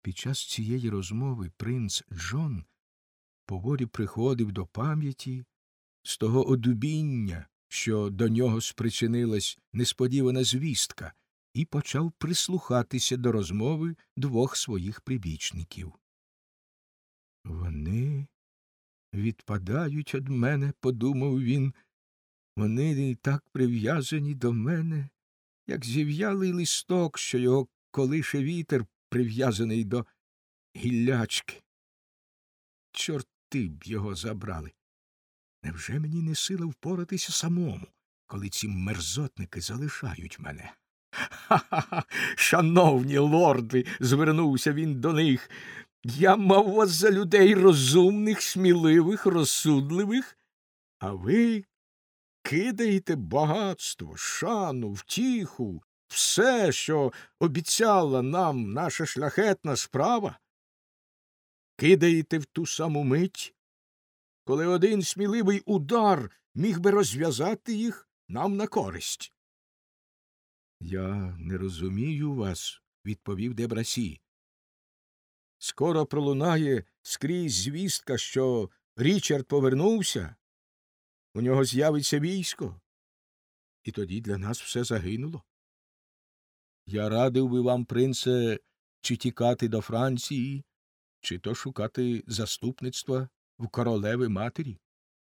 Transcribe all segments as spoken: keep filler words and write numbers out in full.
Під час цієї розмови принц Джон поволі приходив до пам'яті з того одубіння, що до нього спричинилась несподівана звістка, і почав прислухатися до розмови двох своїх прибічників. «Вони відпадають од мене», – подумав він, – «вони так прив'язані до мене, як зів'ялий листок, що його колише вітер, прив'язаний до гіллячки. Чорти б його забрали! Невже мені не сила впоратися самому, коли ці мерзотники залишають мене? Ха-ха-ха! Шановні лорди, — звернувся він до них, — я мав вас за людей розумних, сміливих, розсудливих, а ви кидаєте багатство, шану, втіху, все, що обіцяла нам наша шляхетна справа, кидаєте в ту саму мить, коли один сміливий удар міг би розв'язати їх нам на користь. — Я не розумію вас, — відповів де Брасі. — Скоро пролунає скрізь звістка, що Річард повернувся, у нього з'явиться військо, і тоді для нас все загинуло. Я радив би вам, принце, чи тікати до Франції, чи то шукати заступництва в королеви матері.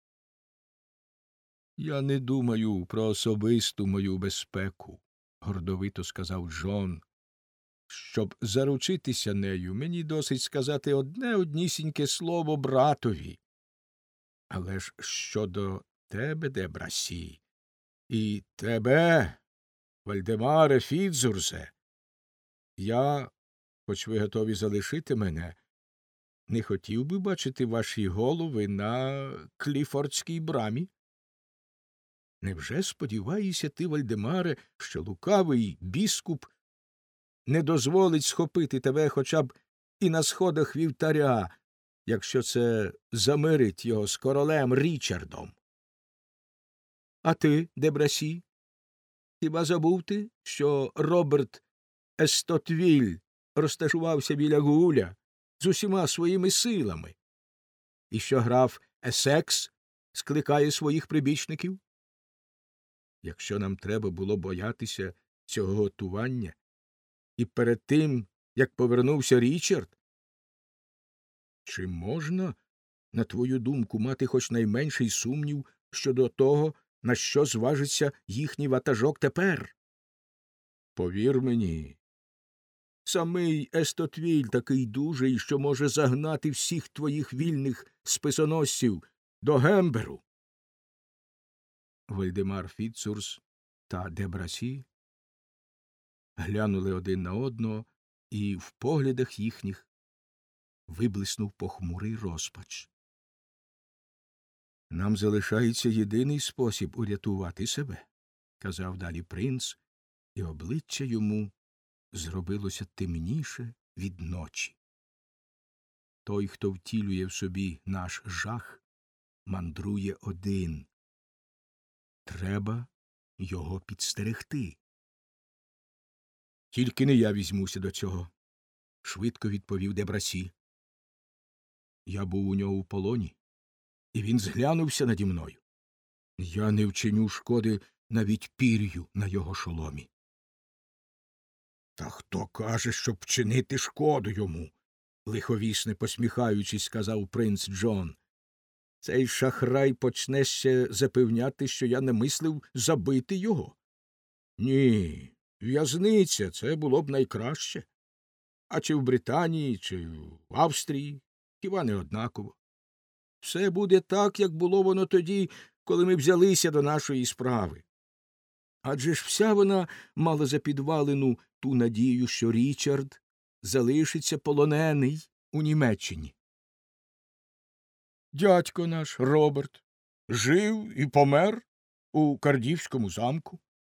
— Я не думаю про особисту мою безпеку, — гордовито сказав Джон. — Щоб заручитися нею, мені досить сказати одне однісіньке слово братові. Але ж щодо тебе, де Брасі, і тебе, Вальдемаре Фіцурсе, я, хоч ви готові залишити мене, не хотів би бачити ваші голови на Кліфордській брамі. Невже сподіваєшся ти, Вальдемаре, що лукавий біскуп не дозволить схопити тебе хоча б і на сходах вівтаря, якщо це замирить його з королем Річардом? А ти, де Брасі, хіба забув ти, що Роберт Естотвіль розташувався біля Гууля з усіма своїми силами, і що граф Есекс скликає своїх прибічників? Якщо нам треба було боятися цього готування і перед тим, як повернувся Річард, чи можна, на твою думку, мати хоч найменший сумнів щодо того, на що зважиться їхній ватажок тепер? Повір мені, самий Естотвіль такий дужий, що може загнати всіх твоїх вільних списоносців до Гемберу. Вальдемар Фіцурс та де Брасі глянули один на одного, і в поглядах їхніх виблиснув похмурий розпач. — Нам залишається єдиний спосіб урятувати себе, — казав далі принц, і обличчя йому зробилося темніше від ночі. Той, хто втілює в собі наш жах, мандрує один. Треба його підстерегти. — Тільки не я візьмуся до цього, — швидко відповів де Брасі. — Я був у нього в полоні, і він зглянувся наді мною. Я не вчиню шкоди навіть пір'ю на його шоломі. — Та хто каже, щоб вчинити шкоду йому? — лиховісне посміхаючись, сказав принц Джон. — Цей шахрай почне ще запевняти, що я не мислив забити його. Ні, в'язниця — це було б найкраще. А чи в Британії, чи в Австрії, хіба не однаково. Все буде так, як було воно тоді, коли ми взялися до нашої справи. Адже ж вся вона мала за підвалину ту надію, що Річард залишиться полонений у Німеччині. Дядько наш Роберт жив і помер у Кардівському замку.